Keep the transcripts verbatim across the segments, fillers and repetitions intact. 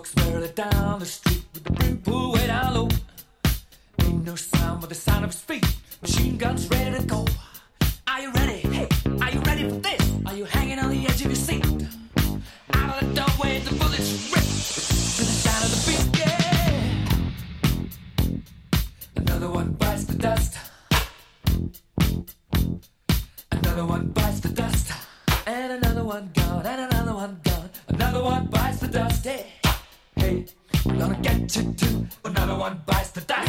walks merrily down the street with the brim pulled way down low. Ain't no sound but the sound of his feet. Machine guns ready to go. Are you ready? Hey, are you ready for this? Are you hanging on the edge of your seat? Out of the doorway, the bullets rip to the sound of the beat. Yeah. Another one bites the dust. Another one bites the dust. And another one gone. And another one gone. Another one bites the dust. Hey, hey, I'm gonna get you too. Another one bites the dust.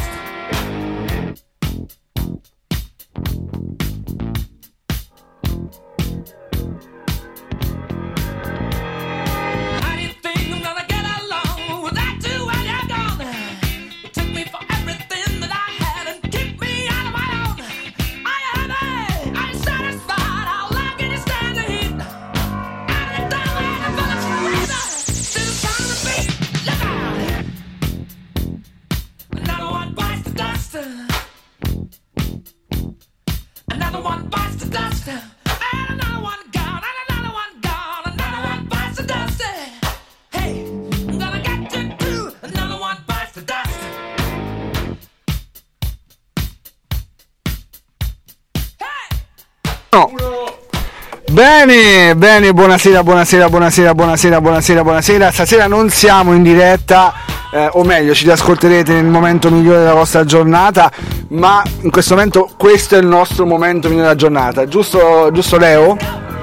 Bene, bene, buonasera, buonasera, buonasera, buonasera, buonasera, buonasera. Stasera non siamo in diretta, eh, o meglio, ci ascolterete nel momento migliore della vostra giornata, ma in questo momento questo è il nostro momento migliore della giornata, giusto, giusto Leo?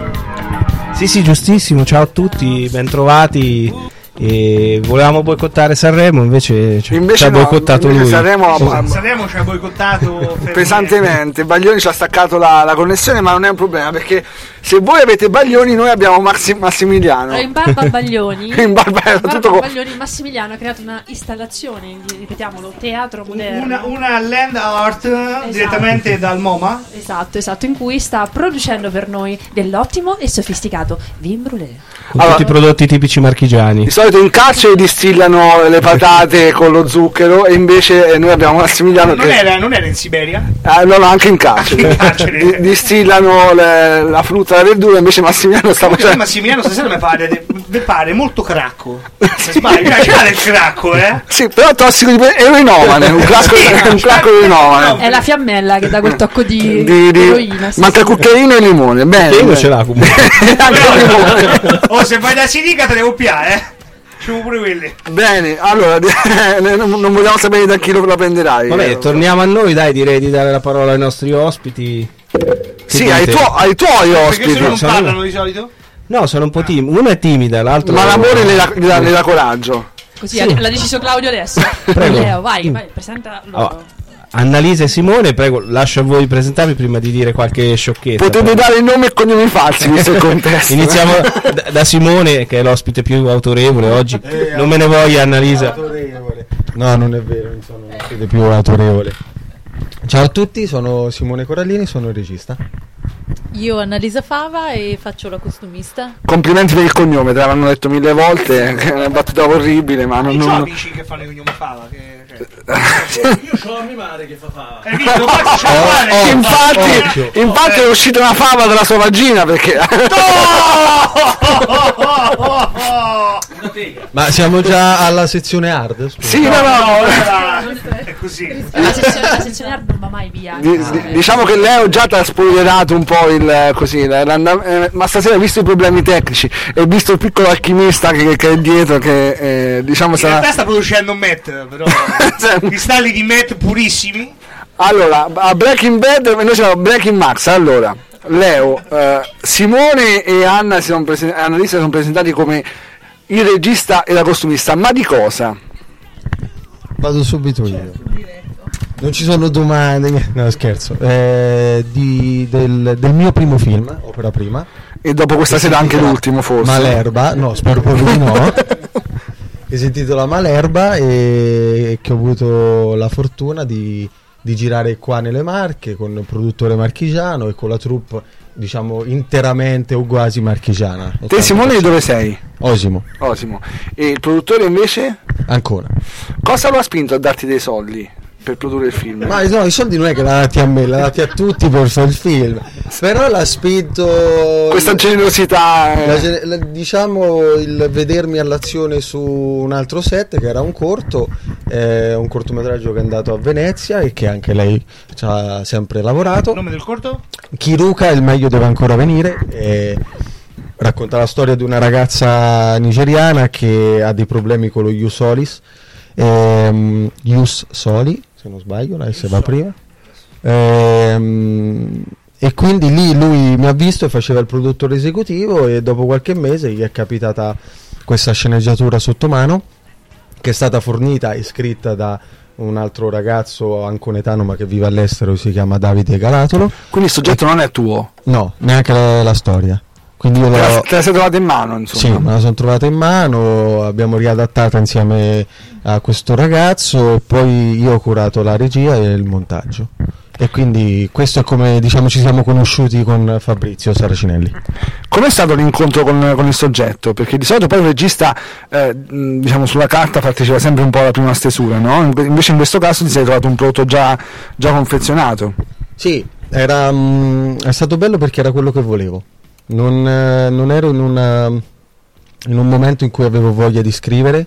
Sì, sì, giustissimo, ciao a tutti, bentrovati. E volevamo boicottare Sanremo, invece ci invece ha no, boicottato invece lui. Sanremo, San- Sanremo ci ha boicottato pesantemente. Baglioni ci ha staccato la, la connessione, ma non è un problema, perché se voi avete Baglioni noi abbiamo Maxi- Massimiliano. In barba a Baglioni in barba, in barba tutto a co- Baglioni Massimiliano ha creato una installazione, ripetiamolo, teatro moderno, una, una land art, esatto, direttamente dal MoMA. Esatto, esatto, in cui sta producendo per noi dell'ottimo e sofisticato vin brûlé. Con allora, tutti i prodotti tipici marchigiani. Di solito in carcere distillano le patate con lo zucchero, e invece noi abbiamo Massimiliano non che era, non era in Siberia? Eh, no, no, anche in carcere, In carcere. Di- distillano le, la frutta e la verdura, invece Massimiliano sta Comunque, facendo. Massimiliano stasera mi pare, mi pare molto cracco. Se sbaglio, cioè, c'ha del cracco, eh? Sì, però tossico di pe- eroinomane, un cracco, un cracco di eroinomane. È la fiammella che dà quel tocco di, Di, di, eroina, sì, manca sì. cucchiaino e limone, bene. Che uno bene. ce l'ha comunque. Anche il limone. Oh, se vai da Sinica te devo piare, eh? C'ho pure quelli. Bene, allora non non vogliamo sapere da chi lo la prenderai. Vabbè, eh. torniamo a noi, dai, direi di dare la parola ai nostri ospiti. Sì, Che ai, dite? tuo- ai tuoi Perché ospiti. se non sono- parlano di solito? No, sono un po' timido. Uno è timida, l'altro Ma l'amore le dà, le dà- le dà coraggio. Così Sì. l'ha deciso Claudio adesso. Prego. Leo, vai, vai, presenta loro. Oh, Annalisa e Simone, prego, lascio a voi presentarvi prima di dire qualche sciocchezza. Potete dare il nome e cognomi falsi, visto il contesto. Iniziamo da, da Simone, che è l'ospite più autorevole oggi. Non me ne voglia, Annalisa. No, non è vero, non sono siete più autorevole. Ciao a tutti, sono Simone Corallini, sono il regista. Io Annalisa Fava e faccio la costumista. Complimenti per il cognome, te l'hanno detto mille volte, che è una battuta orribile, ma non... Non c'ho non... amici che fanno il cognome Fava, che... Io c'ho la mia madre che fa fava. Hai visto? Infatti, c'è male. Oh, infatti, Occhio. infatti è uscita una fava dalla sua vagina, perché... Ma siamo già alla sezione hard? Scusa. Sì, no, no, È così. La sezione, la sezione hard non va mai via. Di- di- diciamo che Leo già ti ha spoilerato un po' il così, l'andam- eh, ma stasera, visto i problemi tecnici e visto il piccolo alchimista che, che è dietro, che eh, diciamo In sarà... realtà sta producendo Met, però cristalli di Met purissimi. Allora, a Breaking Bad noi siamo Breaking Max. Allora, Leo, eh, Simone e Anna si sono presen- Annalisa si sono presentati come il regista e la costumista, ma di cosa? Vado subito io. Non ci sono domande, no scherzo. Eh, di, del, del mio primo film, opera prima. E dopo questa sera anche l'ultimo, forse. Malerba, no, spero proprio di no. Che si intitola Malerba e che ho avuto la fortuna di, di girare qua nelle Marche con il produttore marchigiano e con la troupe, diciamo, interamente o quasi marchigiana. Te Simone di dove sei? Osimo. Osimo. E il produttore invece? Ancora. Cosa lo ha spinto a darti dei soldi? per produrre il film. Ma no, i soldi non è che l'ha dati a me, l'ha dati a tutti per fare il film. Però l'ha spinto questa generosità, la, la, diciamo il vedermi all'azione su un altro set che era un corto, eh, un cortometraggio che è andato a Venezia e che anche lei ci ha sempre lavorato. Il nome del corto? Kiruka, il meglio deve ancora venire. E racconta la storia di una ragazza nigeriana che ha dei problemi con lo ius solis, ehm, ius soli se non sbaglio, la S va prima, ehm, e quindi lì lui mi ha visto e faceva il produttore esecutivo e dopo qualche mese gli è capitata questa sceneggiatura sotto mano che è stata fornita e scritta da un altro ragazzo anconetano ma che vive all'estero, si chiama Davide Galatolo. Quindi il soggetto e... non è tuo? No, neanche la, la storia. Quindi io te, la, l'ho... te la sei trovata in mano, insomma? Sì, me la sono trovata in mano, abbiamo riadattata insieme a questo ragazzo e poi io ho curato la regia e il montaggio. E quindi questo è come, diciamo, ci siamo conosciuti con Fabrizio Saracinelli. Com'è stato l'incontro con, con il soggetto? Perché di solito poi il regista, eh, diciamo, sulla carta partecipa sempre un po' alla prima stesura, no? Invece in questo caso ti sei trovato un prodotto già, già confezionato. Sì, era, mh, è stato bello perché era quello che volevo. Non, eh, non ero in, una, in un momento in cui avevo voglia di scrivere,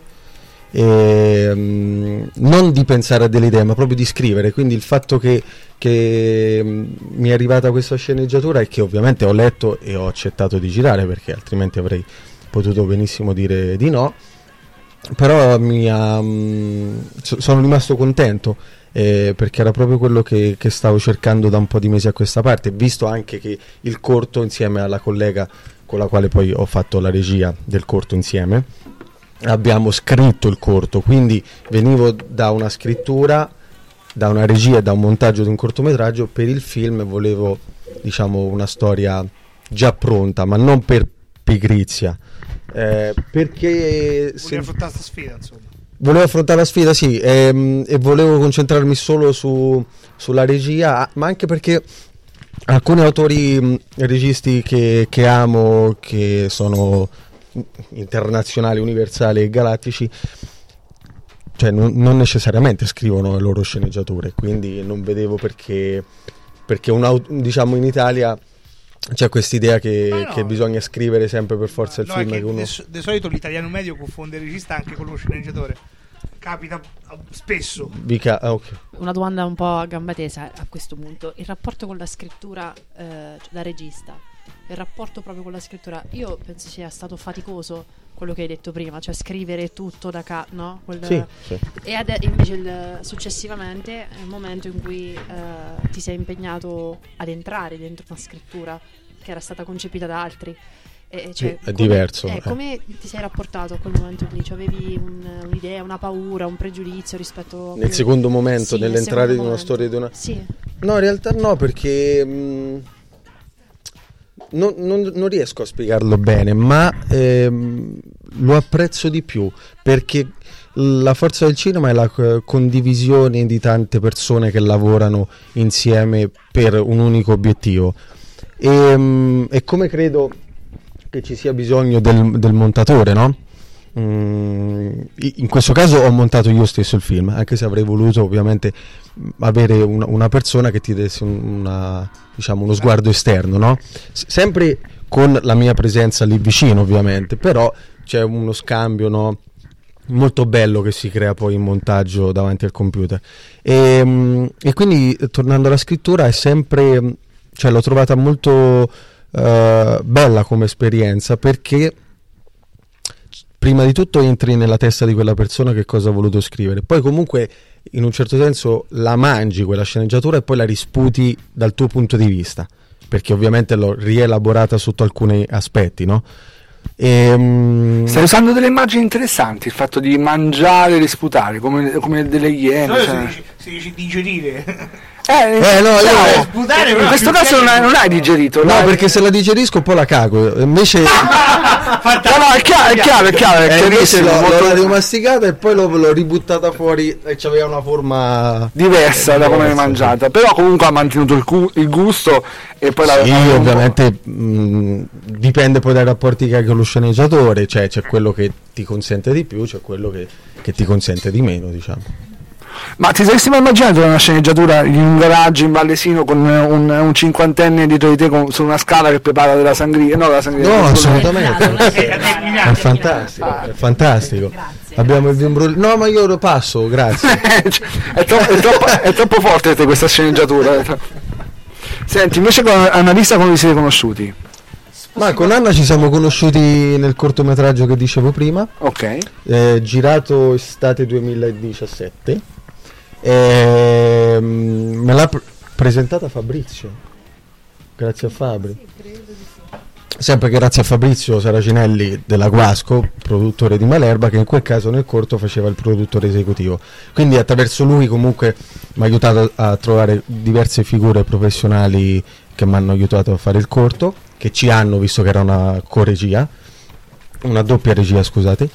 e, mh, non di pensare a delle idee, ma proprio di scrivere. Quindi il fatto che, che mh, mi è arrivata questa sceneggiatura e che ovviamente ho letto e ho accettato di girare, perché altrimenti avrei potuto benissimo dire di no, però mi ha, mh, sono rimasto contento. Eh, perché era proprio quello che, che stavo cercando da un po' di mesi a questa parte, visto anche che il corto, insieme alla collega con la quale poi ho fatto la regia del corto insieme, abbiamo scritto il corto, quindi venivo da una scrittura, da una regia, da un montaggio di un cortometraggio per il film, volevo, diciamo, una storia già pronta, ma non per pigrizia, eh, perché volevo affrontare questa sfida, insomma. Volevo affrontare la sfida, sì, ehm, e volevo concentrarmi solo su, sulla regia, ma anche perché alcuni autori mh, registi che, che amo, che sono internazionali, universali e galattici, cioè non, non necessariamente scrivono le loro sceneggiature, quindi non vedevo perché, perché un, diciamo in Italia c'è quest'idea che, no, che bisogna scrivere sempre per forza il no, film. Che che uno... di, di solito l'italiano medio confonde il regista anche con lo sceneggiatore. Capita spesso. Vica... Ah, okay. Una domanda un po' a gamba tesa a questo punto. Il rapporto con la scrittura, eh, cioè da regista, il rapporto proprio con la scrittura, io penso sia stato faticoso quello che hai detto prima, cioè scrivere tutto da capo, no? Quel... Sì, sì. E ad, invece il, successivamente è il momento in cui eh, ti sei impegnato ad entrare dentro una scrittura che era stata concepita da altri. E, cioè, è come, diverso. Eh, eh. Come ti sei rapportato a quel momento lì? Cioè, avevi un, un'idea, una paura, un pregiudizio rispetto a nel secondo momento, sì, nell'entrare nel di una momento. storia di una... Sì. No, in realtà no, perché mh, non, non, non riesco a spiegarlo bene, ma ehm, lo apprezzo di più, perché la forza del cinema è la condivisione di tante persone che lavorano insieme per un unico obiettivo, e, mh, e come credo che ci sia bisogno del, del montatore, no? Mm, in questo caso ho montato io stesso il film, anche se avrei voluto ovviamente avere una, una persona che ti desse una, diciamo, uno sguardo esterno, no? S- sempre con la mia presenza lì vicino, ovviamente, però c'è uno scambio, no? Molto bello che si crea poi in montaggio davanti al computer, e, mm, e quindi tornando alla scrittura è sempre, cioè l'ho trovata molto Uh, bella come esperienza, perché prima di tutto entri nella testa di quella persona che cosa ha voluto scrivere, poi comunque in un certo senso la mangi quella sceneggiatura e poi la risputi dal tuo punto di vista, perché ovviamente l'ho rielaborata sotto alcuni aspetti, no? E, um... stai usando delle immagini interessanti, il fatto di mangiare e risputare come, come delle iene, no, cioè... si, dice, si dice digerire. Eh, eh no, io sputare, in questo caso non hai, non hai digerito, no, dai. Perché se la digerisco poi la cago, invece no, no, è chiaro, è chiaro, è chiaro, è eh, invece l'ho, molto... l'ho rimasticata e poi l'ho, l'ho ributtata fuori e c'aveva una forma diversa eh, da come l'hai diversa, mangiata, però comunque ha mantenuto il, cu- il gusto e poi sì, la ovviamente mh, dipende poi dai rapporti che hai con lo sceneggiatore, cioè c'è quello che ti consente di più, c'è quello che, che ti consente di meno, diciamo. Ma ti saresti mai immaginato una sceneggiatura in un garage in Vallesino con un, un cinquantenne dietro di te con, su una scala che prepara della sangria? No, la sangria No, del- assolutamente. È fantastico, è fantastico. Abbiamo il vin brûlé. No, ma io lo passo, grazie. è, tro- è, troppo, è troppo forte per te questa sceneggiatura. Senti, invece con Annalisa come vi siete conosciuti? Ma con Anna ci siamo conosciuti nel cortometraggio che dicevo prima. Ok. Eh, girato estate duemiladiciassette. Eh, me l'ha pr- presentata Fabrizio. Grazie a Fabri. Sempre grazie a Fabrizio Saracinelli della Guasco, produttore di Malerba, che in quel caso nel corto faceva il produttore esecutivo. Quindi attraverso lui comunque mi ha aiutato a trovare diverse figure professionali che mi hanno aiutato a fare il corto, che ci hanno, visto che era una co-regia, una doppia regia, scusate.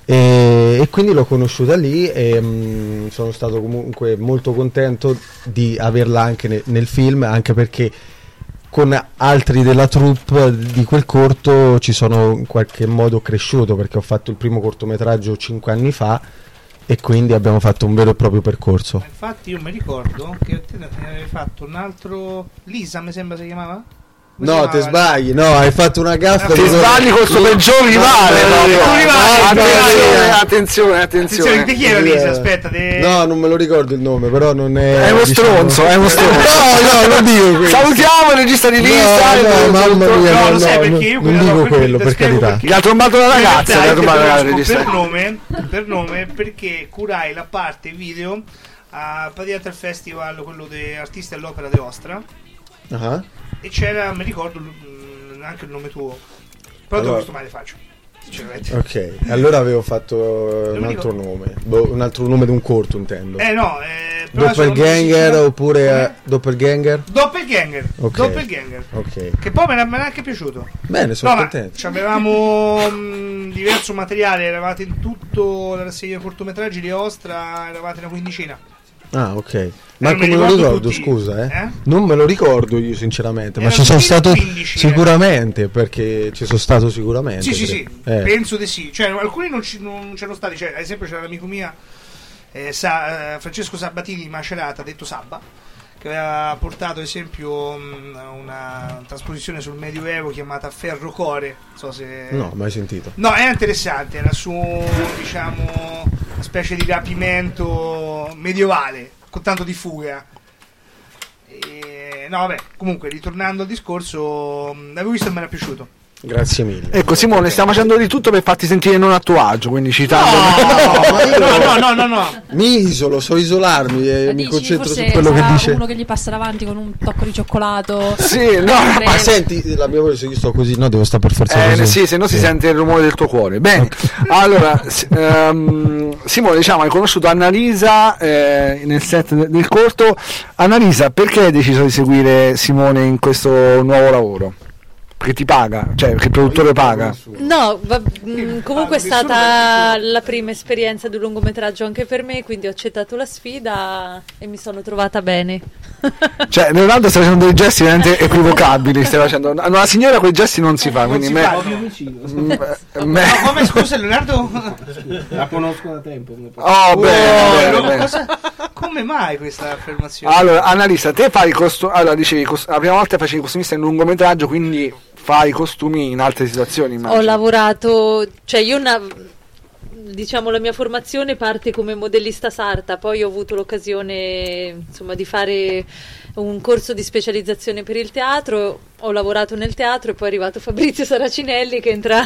E, e quindi l'ho conosciuta lì e mh, sono stato comunque molto contento di averla anche ne- nel film, anche perché con altri della troupe di quel corto ci sono in qualche modo cresciuto, perché ho fatto il primo cortometraggio cinque anni fa e quindi abbiamo fatto un vero e proprio percorso. Infatti io mi ricordo che te ne avevi fatto un altro. Lisa mi sembra si chiamava? Come si No, chiamava? te sbagli, no, hai fatto una gaffa. Ti sbagli col suo peggior rivale, no, proprio. no, rivale, Attenzione, no. attenzione, attenzione. Attenzione, di chi era Lisa? Aspetta, te... No, non me lo ricordo il nome, però non è. È uno diciamo- stronzo, è uno stronzo. No, no, non dico quello. Salutiamo il regista di Lisa. No, no, il- mamma mia, No, no, lo sai no, perché io non quello- dico no, quello, te per spiego carità. perché. Gli ha trombato la ragazza, In gli ha realtà trombato la io ti conosco regista. per nome, per nome perché curai la parte video a praticamente al festival, quello di Artisti all'Opera di Ostra, Ah. e c'era, mi ricordo mm, anche il nome tuo, però Allora. questo mai le faccio sinceramente. Ok, allora avevo fatto eh, un mi altro nome, Boh, un altro nome di un corto intendo. Eh no, eh, però Doppelganger sono- oppure Come? eh, Doppelganger? Doppelganger, Ok. Doppelganger, Ok. che poi me ne me ne è anche piaciuto. Bene, sono No, ma contento. avevamo mh, diverso materiale, eravate in tutto la rassegna cortometraggi di Ostra, eravate una quindicina. Ah, ok. Ma non mi come lo ricordo ricordo, tutti. scusa, eh? Eh? Non me lo ricordo io sinceramente, ma Era ci sono stato duemilaquindici, sicuramente, perché ci sono stato sicuramente. Sì, sì, sì, Eh. penso di sì. Cioè, alcuni non, ci, non c'erano stati. Cioè, ad esempio, c'era l'amico mio, eh, Sa- eh, Francesco Sabatini di Macerata, detto Sabba, che aveva portato, ad esempio, mh, una trasposizione sul Medioevo chiamata Ferrocore. Non so se. No, mai sentito. No, era interessante, era su, diciamo, una specie di rapimento medievale, con tanto di fuga. E, no, vabbè, comunque, ritornando al discorso, mh, l'avevo visto e mi era piaciuto. Grazie mille. Ecco Simone, stiamo facendo di tutto per farti sentire non a tuo agio, quindi citando No, ma io- No, no, no, no, no. Mi isolo, so isolarmi e Ma mi dici, concentro su forse quello che sarà dice. uno che gli passa davanti con un tocco di cioccolato. Sì, no, Mentre- Ma senti, la mia voce, io sto così, no, devo stare per forza Eh, così. sì, se no si sente il rumore del tuo cuore. Bene, allora, s- ehm, Simone, diciamo, hai conosciuto Annalisa eh, nel set de- del corto. Annalisa, perché hai deciso di seguire Simone in questo nuovo lavoro? Perché ti paga, cioè perché il produttore paga. No, va- mh, comunque è stata la prima esperienza di un lungometraggio anche per me, quindi ho accettato la sfida e mi sono trovata bene. Cioè, Leonardo sta facendo dei gesti veramente equivocabili. Stai facendo. No, la signora quei gesti non si fa, quindi si me- fa. me- me- Ma come, scusa, Leonardo? La conosco da tempo. come posso- Oh, bene, Oh, bene. cosa- come mai questa affermazione? Allora, Annalisa, te fai i costumi. Allora, dicevi, cos- la prima volta facevi costumista in lungometraggio, quindi fai i costumi in altre situazioni, immagino. Ho lavorato, cioè io una, diciamo la mia formazione parte come modellista sarta, poi ho avuto l'occasione insomma di fare un corso di specializzazione per il teatro, ho lavorato nel teatro e poi è arrivato Fabrizio Saracinelli che entra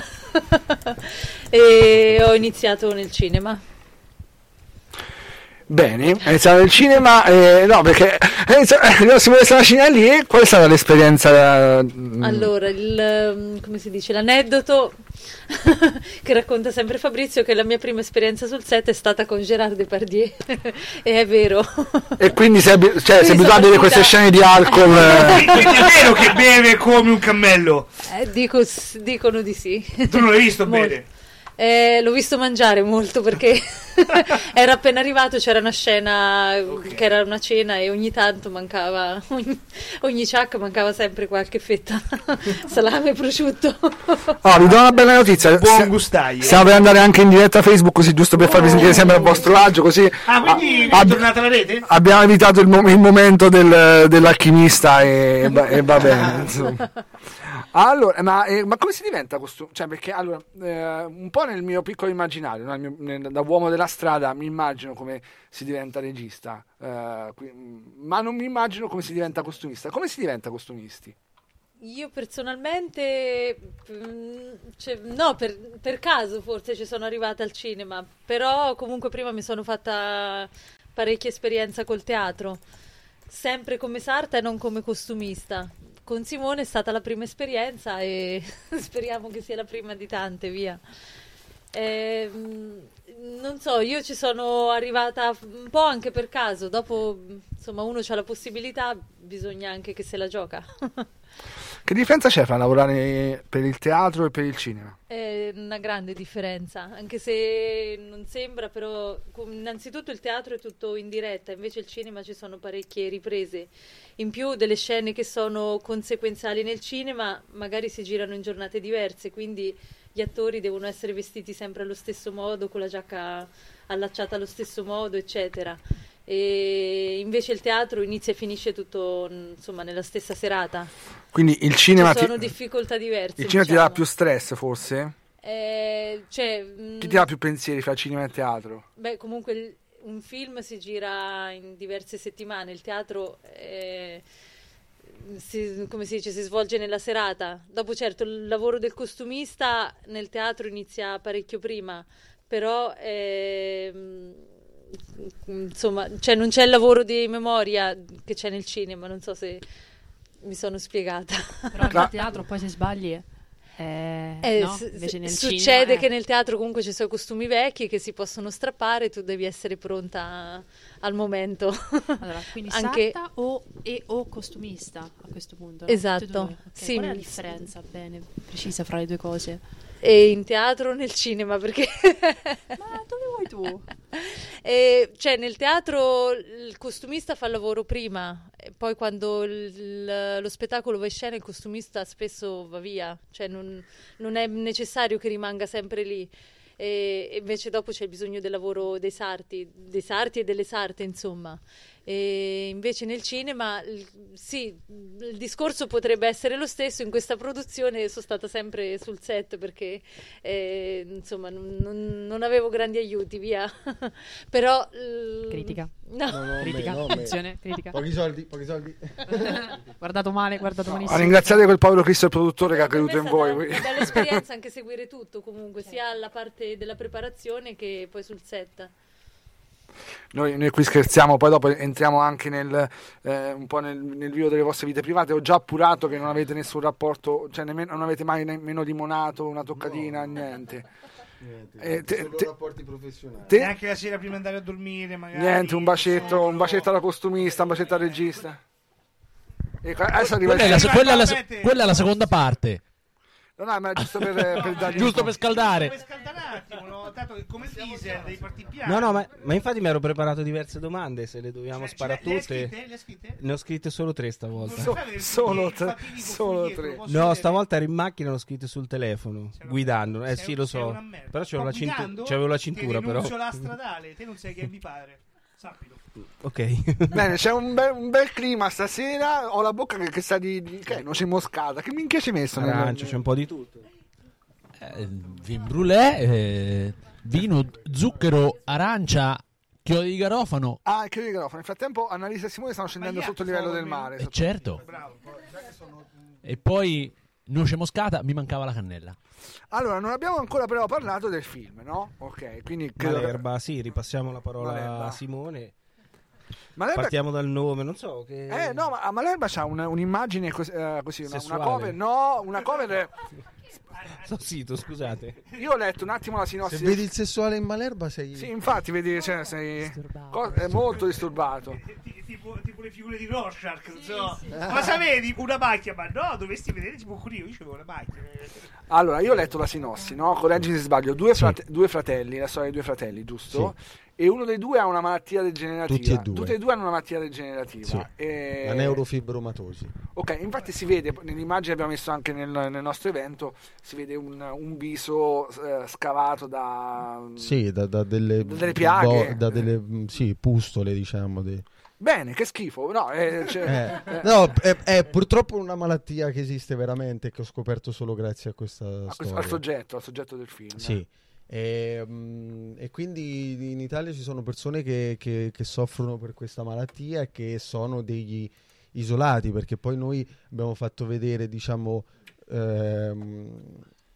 e ho iniziato nel cinema. Bene, è iniziato nel cinema, eh, no, perché è iniziato- Simone Saracinelli, e qual è stata l'esperienza? eh, Allora, il, um, come si dice, l'aneddoto che racconta sempre Fabrizio, che la mia prima esperienza sul set è stata con Gérard Depardieu e è vero. E quindi sei, abi- cioè, sei Quindi abituato a sono vedere queste partita- scene di alcol? eh. Quindi è vero che beve come un cammello. Eh, dico, dicono di sì. Tu non l'hai visto Molto. bene? Eh, l'ho visto mangiare molto perché era appena arrivato, c'era una scena okay. che era una cena e ogni tanto mancava, ogni, ogni ciak mancava sempre qualche fetta salame e prosciutto. Oh, vi do una bella notizia, buon gustaio. Stiamo per andare anche in diretta a Facebook, così giusto per farvi sentire sempre al vostro agio, così ah quindi ab- è tornata la rete? Abbiamo evitato il, mo- il momento del, dell'alchimista e, e va bene insomma. Allora, ma, eh, ma come si diventa questo? Cioè, perché allora, eh, un po' nel mio piccolo immaginario, no? Nel mio, nel, da uomo della strada, mi immagino come si diventa regista, eh, qui, ma non mi immagino come si diventa costumista. Come si diventa costumisti? Io personalmente, cioè, no, per, per caso forse ci sono arrivata al cinema, però comunque prima mi sono fatta parecchia esperienza col teatro, sempre come sarta e non come costumista. Con Simone è stata la prima esperienza e speriamo che sia la prima di tante, via. Eh, non so, io ci sono arrivata un po' anche per caso, dopo insomma uno c'ha la possibilità, bisogna anche che se la gioca. Che differenza c'è fra lavorare per il teatro e per il cinema? È una grande differenza, anche se non sembra, però innanzitutto il teatro è tutto in diretta, invece il cinema ci sono parecchie riprese. In più delle scene che sono conseguenziali nel cinema magari si girano in giornate diverse, quindi gli attori devono essere vestiti sempre allo stesso modo, con la giacca allacciata allo stesso modo, eccetera. E invece il teatro inizia e finisce tutto insomma nella stessa serata. Quindi il cinema ci sono ti... difficoltà diverse. Il cinema diciamo. ti dà più stress forse? Eh, cioè, Chi ti dà più pensieri fra cinema e teatro? Beh, comunque il, un film si gira in diverse settimane, il teatro eh, si, come si dice, si svolge nella serata. Dopo certo il lavoro del costumista nel teatro inizia parecchio prima, però eh, insomma, cioè non c'è il lavoro di memoria che c'è nel cinema, non so se mi sono spiegata. Però nel teatro poi se sbagli eh, eh, no? s- Invece nel succede cinema, eh. che nel teatro comunque ci sono costumi vecchi che si possono strappare, tu devi essere pronta al momento. Allora, quindi anche sarta o, e, o costumista a questo punto, no? esatto. Tutte e due. Okay. Sì, qual è la mi- differenza bene precisa fra le due cose? E in teatro o nel cinema, perché Ma dove vuoi tu? e, cioè nel teatro il costumista fa il lavoro prima e poi quando il- il- lo spettacolo va in scena il costumista spesso va via, cioè non, non è necessario che rimanga sempre lì. E e invece dopo c'è bisogno del lavoro dei sarti, dei sarti e delle sarte, insomma. E invece nel cinema, il- sì, il discorso potrebbe essere lo stesso. In questa produzione sono stata sempre sul set perché eh, insomma non, non- non avevo grandi aiuti, via. Però eh, Critica. no. No, no, Critica, me, no, me. attenzione, critica. Pochi soldi, pochi soldi. Guardato male, guardato Ah, malissimo. ringraziate quel povero Cristo, il produttore, che ha Per me creduto è in stata voi. una bella esperienza anche seguire tutto comunque, sia la parte della preparazione che poi sul set. Noi, noi qui scherziamo, poi dopo entriamo anche nel, eh, un po' nel, nel vivo delle vostre vite private. Ho già appurato che non avete nessun rapporto, cioè nemmeno, non avete mai nemmeno limonato, una toccatina, No. niente. Niente, Eh, te- solo te- rapporti professionali. te- Neanche la sera prima di andare a dormire, magari. Niente, un bacetto, un bacetto alla costumista, un bacetto al regista. Ecco, adesso arriva Quella è, la, il... se- quella è la se- quella è la seconda parte. No, no, ma giusto per, per dargli Giusto un po'. per scaldare. Per scaldare un attimo, no? Tanto che come diesel devi partire piano. No, no, ma, ma infatti mi ero preparato diverse domande, se le dobbiamo Cioè, sparare ce le- tutte. le hai scritte? Le hai scritte? Ne ho scritte solo tre stavolta. So- Fate del- solo dei tre- fatini con solo foglietto, tre. lo posso No, vedere? stavolta ero in macchina, l'ho scritte sul telefono, Sei una- guidando. Eh sei- sì, lo sei so. una merda. Però c'avevo Ma la, cintu- guidando c'avevo la ti cintura, però. denuncio la stradale, te non sai che è mio padre. Sappilo. Ok. Bene, c'è un bel, un bel clima stasera. Ho la bocca che, che sa di, di che è, noce moscata. Che minchia ci hai messo? nel- Arancio, c'è un po' di tutto. Eh, vin brûlé, eh, vino, zucchero, arancia, chiodi di garofano. Ah, che microfono. Nel frattempo Annalisa e Simone stanno scendendo Ma gli sotto il altri livello del sono mare. E sotto- certo. Bravo. E poi noce moscata, mi mancava la cannella. Allora, non abbiamo ancora però parlato del film, no? Ok, quindi credo... Malerba, sì, ripassiamo la parola Malerba. a Simone. Malerba... Partiamo dal nome, non so che... Eh, no, ma a Malerba c'ha un- un'immagine così, eh, così una, una Sessuale. cover. No, una cover... Sto zitto, scusate. Io ho letto un attimo la Se sinossi. vedi il sessuale in Malerba sei... Sì, infatti, vedi, cioè, sei... Disturbato. co- è molto disturbato. Ti- Tipo, tipo tipo le figure di Rorschach, non so. Cosa vedi? Una macchia, ma no, dovresti vedere tipo qui, io c'avevo una macchia. Allora, io ho letto la sinossi, no? Correggimi se sbaglio, due, frate- due fratelli, la storia dei due fratelli, giusto? Sì. E uno dei due ha una malattia degenerativa. Tutti e due. Tutti e due hanno una malattia degenerativa. Sì. E... La neurofibromatosi. Ok, infatti si vede, nell'immagine che abbiamo messo anche nel, nel nostro evento, si vede un, un viso eh, scavato da... Sì, da, da delle, da delle piaghe. bo- da delle sì, pustole, diciamo. De... Bene, che schifo. No, eh, cioè, Eh, no, è, è purtroppo una malattia che esiste veramente, che ho scoperto solo grazie a questa a questo- storia. al soggetto, al soggetto del film. Sì. E, mm, e quindi in Italia ci sono persone che, che- che soffrono per questa malattia e che sono degli isolati, perché poi noi abbiamo fatto vedere, diciamo, ehm,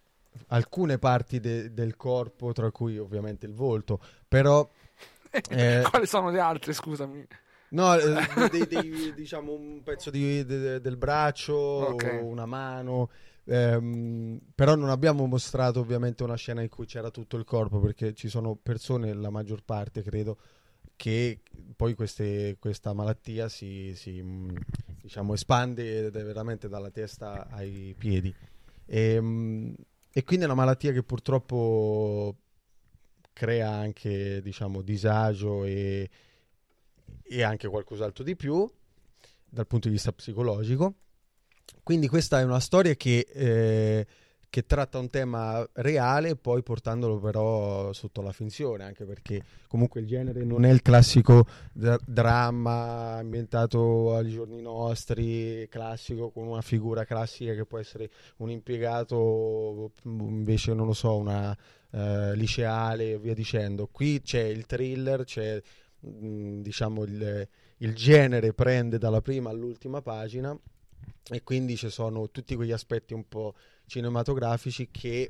alcune parti de- del corpo, tra cui ovviamente il volto, però eh, Quali sono le altre, scusami? no, eh, dei- dei- diciamo un pezzo di- de- del braccio, Ok. o una mano. Ehm, però non abbiamo mostrato ovviamente una scena in cui c'era tutto il corpo, perché ci sono persone, la maggior parte credo, che poi queste- questa malattia si, si, mh, diciamo, espande veramente dalla testa ai piedi. E, mh, e quindi è una malattia che purtroppo crea anche, diciamo, disagio e, e anche qualcos'altro di più dal punto di vista psicologico. Quindi questa è una storia che, eh, che tratta un tema reale, poi portandolo però sotto la finzione, anche perché comunque il genere non è il classico dra- dramma ambientato ai giorni nostri, classico, con una figura classica che può essere un impiegato, invece non lo so, una eh, liceale e via dicendo. Qui c'è il thriller, c'è mh, diciamo il, il genere prende dalla prima all'ultima pagina. E quindi ci sono tutti quegli aspetti un po' cinematografici, che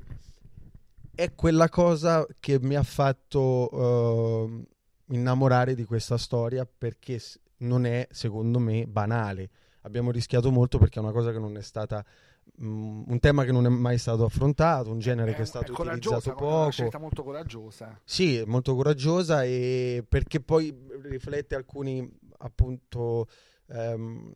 è quella cosa che mi ha fatto eh, innamorare di questa storia, perché s- non è, secondo me, banale. Abbiamo rischiato molto perché è una cosa che non è stata mh, un tema che non è mai stato affrontato, un genere che è stato coraggiosa, utilizzato è una poco. scelta molto coraggiosa. Sì, molto coraggiosa, e perché poi riflette alcuni, appunto, ehm,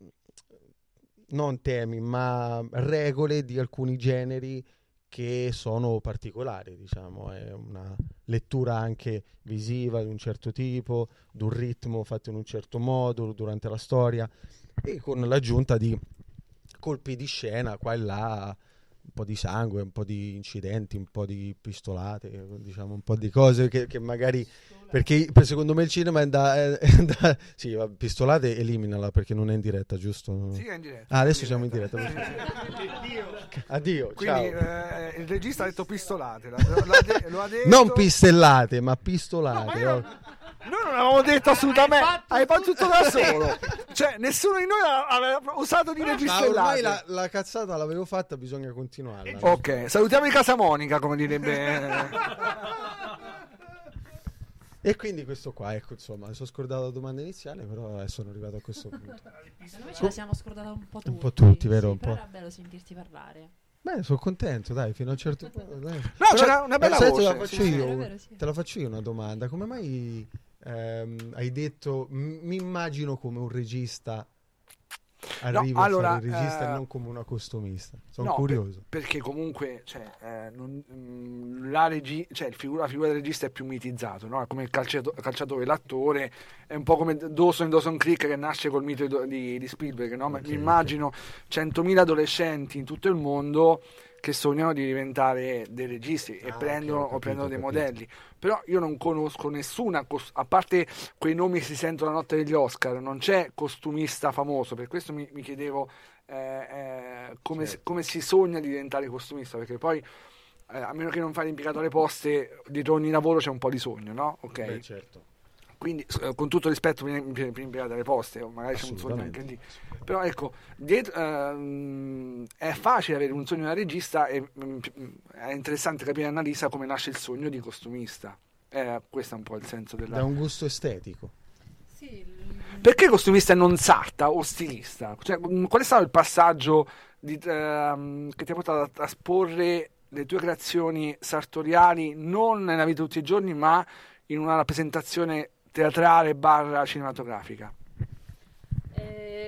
non temi, ma regole di alcuni generi che sono particolari, diciamo. È una lettura anche visiva di un certo tipo, di un ritmo fatto in un certo modo durante la storia, e con l'aggiunta di colpi di scena qua e là, un po' di sangue, un po' di incidenti, un po' di pistolate, diciamo, un po' di cose che, che magari, perché per- secondo me il cinema è da, è da sì, va, pistolate eliminala perché non è in diretta, giusto? Sì, è in diretta. Ah, adesso È in siamo in diretta. diretta. Addio, Quindi ciao. eh, il regista ha detto pistolate, l'ha- l'ha de- lo ha detto. Non pistellate, ma pistolate. No, oh. Noi non avevamo detto assolutamente. Hai fatto tutto da solo. Cioè, nessuno di noi ha- aveva usato di Ma registrare. ormai la, la cazzata l'avevo fatta, bisogna continuarla. Ok, salutiamo i Casamonica, come direbbe. E quindi questo qua, ecco, insomma, mi sono scordato la domanda iniziale, però eh, sono arrivato a questo punto. Noi ce la siamo scordata un po' tutti. Un po' tutti, vero? Sì, Un però po'. era bello sentirti parlare. Beh, sono contento, dai, fino a un certo punto. Dai. No, c'era una bella sai, voce, Te la faccio sì, sì. io, È vero, sì. te la faccio io una domanda. Come mai ehm, hai detto, m- mi immagino come un regista arrivi No, allora, a fare il regista eh, e non come una costumista? Sono No, curioso. per- perché comunque, cioè, eh, non- mm, la, regi- cioè, il figura- la figura del regista è più mitizzato, no? È come il calciato- calciatore, l'attore, è un po' come Dawson in Dawson Creek, che nasce col mito di, di- di Spielberg, no? Ma Ok, mi immagino centomila adolescenti in tutto il mondo che sognano di diventare dei registi e Ah, ok, prendono, ho o capito, prendono ho dei capito. modelli. Però io non conosco nessuna, cos- a parte quei nomi che si sentono la notte degli Oscar, non c'è costumista famoso. Per questo mi, mi chiedevo eh, eh, come, si, Certo. come si sogna di diventare costumista, perché poi eh, a meno che non fai l'impiegato alle poste, dietro ogni lavoro c'è un po' di sogno, no? Ok. Beh, certo. Quindi eh, con tutto rispetto per per- per l'impiegato alle poste, o magari c'è un sogno Assolutamente. anche lì. Però ecco, dietro, ehm, è facile avere un sogno da regista, e mm, è interessante capire, Annalisa, come nasce il sogno di costumista. Eh, questo è un po' il senso della... Da un gusto estetico. Sì, l- Perché costumista e non sarta o stilista? Cioè, mh, qual è stato il passaggio di, ehm, che ti ha portato a trasporre le tue creazioni sartoriali non nella vita di tutti i giorni, ma in una rappresentazione teatrale barra cinematografica? È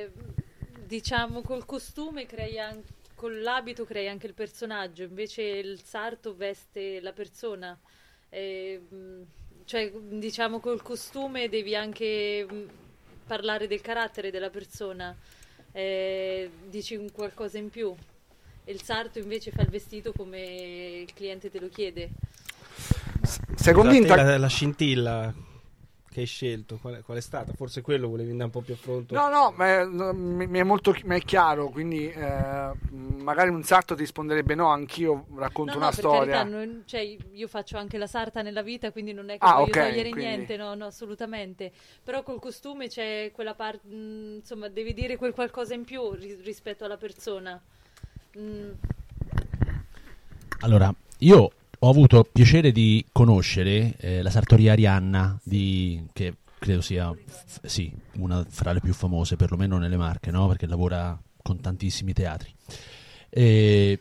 eh, diciamo col costume crei anche, con l'abito crei anche il personaggio, invece il sarto veste la persona. Eh, cioè, diciamo col costume devi anche mh, parlare del carattere della persona, eh, dici un qualcosa in più. Il sarto invece fa il vestito come il cliente te lo chiede. Sei convinta? La, la scintilla che hai scelto, qual è, qual è stata? Forse quello volevi andare un po' più a fronte? No, no, ma, mi, mi è molto mi è chiaro, quindi eh, magari un sarto ti risponderebbe no, anch'io racconto no, una no, storia. Per carità, non, cioè, io faccio anche la sarta nella vita, quindi non è che ah, voglio okay, togliere quindi... niente, no, no, assolutamente. Però col costume c'è quella parte, insomma, devi dire quel qualcosa in più ri- rispetto alla persona. Mm. Allora, io ho avuto piacere di conoscere eh, la sartoria Arianna, di, che credo sia f- sì, una fra le più famose, perlomeno nelle Marche, no? Perché lavora con tantissimi teatri. E...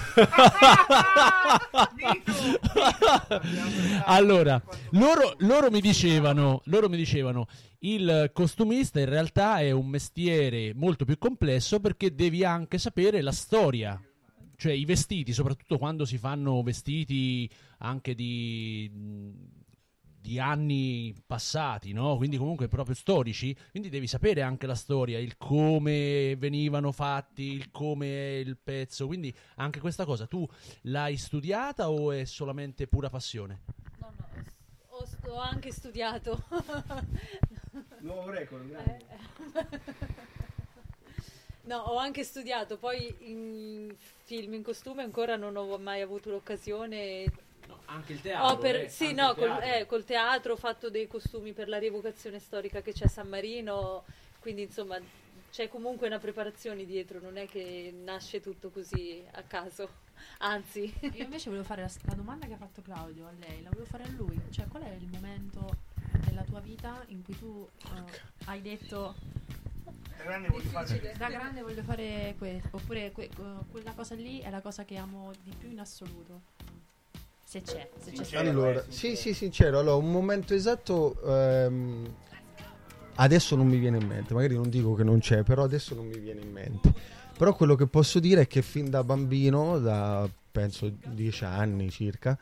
allora, loro, loro mi dicevano, loro mi dicevano, il costumista in realtà è un mestiere molto più complesso perché devi anche sapere la storia. Cioè i vestiti, soprattutto quando si fanno vestiti anche di, di anni passati, no? Quindi comunque proprio storici, quindi devi sapere anche la storia, il come venivano fatti, il come è il pezzo, quindi anche questa cosa, tu l'hai studiata o è solamente pura passione? No, no, ho, ho anche studiato. Nuovo record, grande. No, ho anche studiato, poi in film in costume ancora non ho mai avuto l'occasione. No, anche il teatro. Ho per, eh, sì, anche no, il col, teatro. eh, col teatro ho fatto dei costumi per la rievocazione storica che c'è a San Marino, quindi insomma c'è comunque una preparazione dietro, non è che nasce tutto così a caso, anzi. Io invece volevo fare la, la domanda che ha fatto Claudio a lei, la volevo fare a lui, cioè qual è il momento della tua vita in cui tu uh, hai detto... Da grande voglio fare, da grande voglio fare questo, oppure que- quella cosa lì è la cosa che amo di più in assoluto, se c'è, se c'è stato. Allora, sì, sì, sincero. Allora, un momento esatto ehm, adesso non mi viene in mente. Magari non dico che non c'è, però adesso non mi viene in mente. Però quello che posso dire è che fin da bambino, da penso dieci anni circa,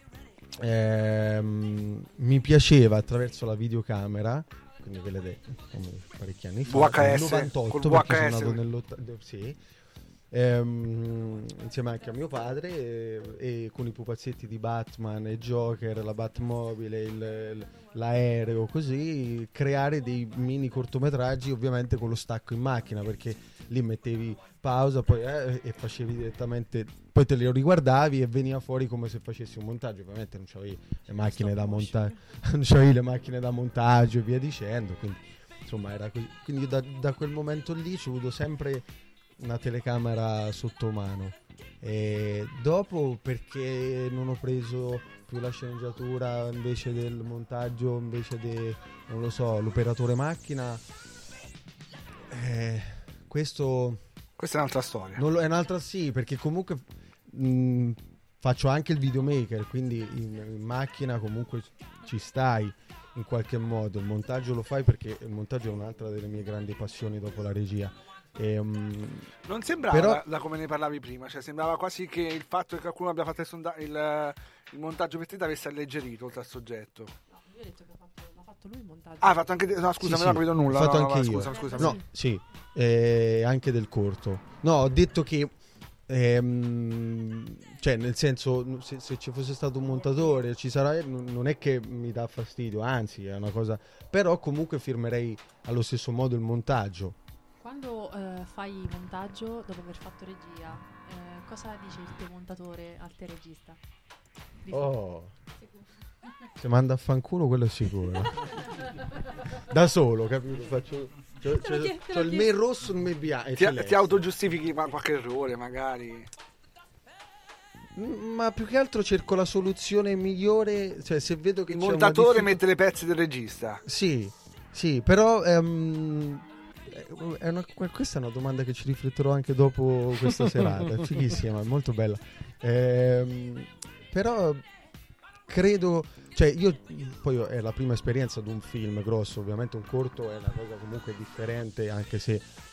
ehm, mi piaceva attraverso la videocamera, quindi quelle de, come parecchi anni fa, V H S, novantotto, col perché V H S. sono nato nell'otta- sì, ehm, insieme anche a mio padre, e, e con i pupazzetti di Batman e Joker, la Batmobile, il, il- l'aereo, così creare dei mini cortometraggi, ovviamente con lo stacco in macchina, perché lì mettevi pausa poi eh, e facevi direttamente, poi te li riguardavi e veniva fuori come se facessi un montaggio. Ovviamente non c'avevi le macchine da montaggio, non c'avevi le macchine da montaggio e via dicendo, quindi insomma era così. Quindi io da, da quel momento lì ci ho avuto sempre una telecamera sotto mano, e dopo perché non ho preso più la sceneggiatura invece del montaggio, invece di, non lo so, l'operatore macchina, eh, questo Questa è un'altra storia. non lo, è un'altra, sì, perché comunque mh, faccio anche il videomaker, quindi in, in macchina comunque ci stai in qualche modo. Il montaggio lo fai perché il montaggio è un'altra delle mie grandi passioni dopo la regia. E, um, Non sembrava però- da, da come ne parlavi prima, cioè sembrava quasi che il fatto che qualcuno abbia fatto il, sonda- il, il montaggio per te avesse alleggerito oltre al soggetto. No, io ho detto che ha fatto, l'ha fatto lui il montaggio. Ah, ha fatto anche te- no, scusa, sì, non ho sì, capito nulla. ho fatto no, anche no, io. scusa, scusa. No, sì, eh, anche del corto. No, ho detto che ehm, cioè nel senso, se, se ci fosse stato un montatore ci sarà, non non è che mi dà fastidio, anzi è una cosa, però comunque firmerei allo stesso modo il montaggio. Quando eh, fai montaggio dopo aver fatto regia, eh, cosa dice il tuo montatore al te regista? Dico, Oh, sicuro. se manda a fanculo quello è sicuro. Da solo, capito? Faccio, c'ho, Te lo c'ho- chie- te c'ho lo il chiedo. me rosso e il me bianco. e Ti, celeste. ti autogiustifichi ma qualche errore, magari. Ma più che altro cerco la soluzione migliore, cioè se vedo che Il c'è una montatore difficoltà- mette le pezze del regista. Sì, sì, però ehm, è una- questa è una domanda che ci rifletterò anche dopo questa serata, è fighissima, è molto bella. Ehm, però credo, cioè io poi è la prima esperienza di un film grosso, ovviamente un corto è una cosa comunque differente, anche se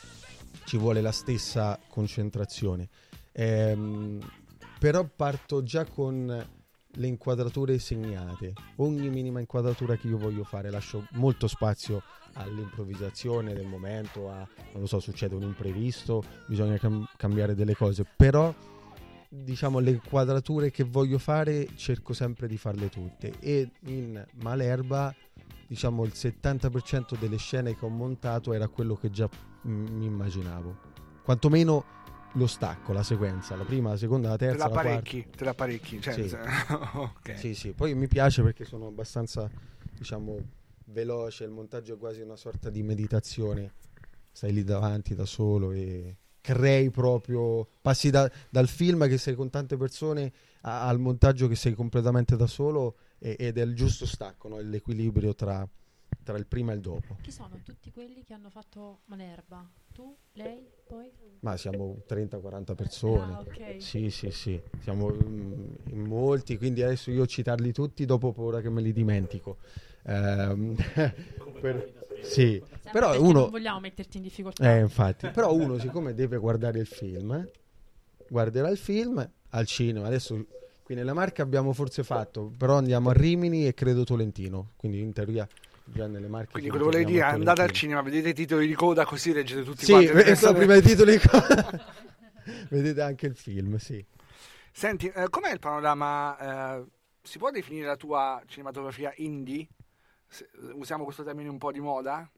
ci vuole la stessa concentrazione. Ehm, però parto già con le inquadrature segnate. Ogni minima inquadratura che io voglio fare lascio molto spazio all'improvvisazione del momento, a, non lo so, succede un imprevisto, bisogna cam- cambiare delle cose, però diciamo le inquadrature che voglio fare cerco sempre di farle tutte, e in Malerba diciamo il settanta per cento delle scene che ho montato era quello che già m- mi immaginavo, quantomeno lo stacco, la sequenza, la prima, la seconda, la terza, te la la quarta. parecchi, te la parecchi, cioè, Sì. se- ok. Sì, sì, poi mi piace perché sono abbastanza, diciamo, veloce, il montaggio è quasi una sorta di meditazione, stai lì davanti da solo e crei proprio, passi da- dal film che sei con tante persone a- al montaggio che sei completamente da solo, e- ed è il giusto stacco, no? L'equilibrio tra, tra il prima e il dopo. Chi sono tutti quelli che hanno fatto Malerba? Tu, lei, poi? Ma siamo trenta quaranta persone. Ah, ok. Sì, sì, sì, siamo mm, in molti, quindi adesso io citarli tutti dopo ho paura che me li dimentico. Ehm, per- sì, Sempre però perché uno non vogliamo metterti in difficoltà. eh, infatti, però uno siccome deve guardare il film, eh, guarderà il film al cinema. Adesso qui nella Marche abbiamo forse fatto, però andiamo a Rimini e credo Tolentino, quindi in teoria già nelle Marche. Quindi ci quello volevi dire, ritorniamo a andate al Tolentino. cinema, vedete i titoli di coda, così leggete tutti Sì, quanti. vedete prima i titoli di coda. Vedete anche il film, sì. Senti, eh, com'è il panorama? eh, si può definire la tua cinematografia indie? Se- usiamo questo termine un po' di moda?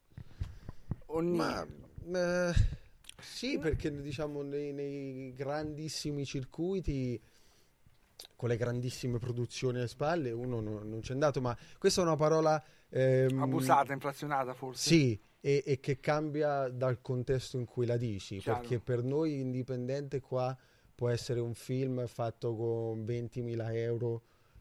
Ogni... Ma eh, sì, perché diciamo nei, nei grandissimi circuiti, con le grandissime produzioni alle spalle, uno non, non c'è andato, ma questa è una parola ehm, Abusata, inflazionata forse? sì, e, e che cambia dal contesto in cui la dici, Chiaro. perché per noi indipendente qua può essere un film fatto con ventimila euro